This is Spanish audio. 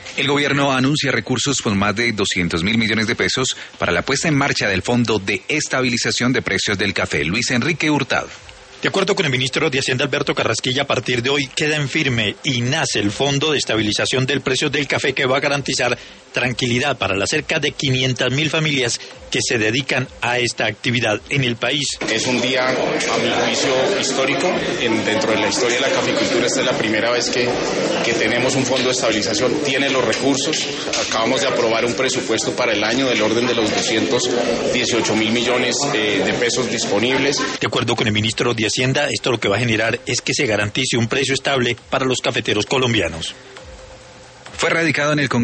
El gobierno anuncia recursos por más de 200.000 millones de pesos para la puesta en marcha del Fondo de Estabilización de Precios del Café. Luis Enrique Hurtado. De acuerdo con el ministro de Hacienda Alberto Carrasquilla, a partir de hoy queda en firme y nace el Fondo de Estabilización del Precio del Café, que va a garantizar tranquilidad para las cerca de 500.000 familias que se dedican a esta actividad en el país. Es un día, a mi juicio, histórico. Dentro de la historia de la caficultura, esta es la primera vez que tenemos un fondo de estabilización. Tiene los recursos. Acabamos de aprobar un presupuesto para el año del orden de los 218.000 millones de pesos disponibles. De acuerdo con el ministro de Hacienda, esto lo que va a generar es que se garantice un precio estable para los cafeteros colombianos. Fue radicado en el Congreso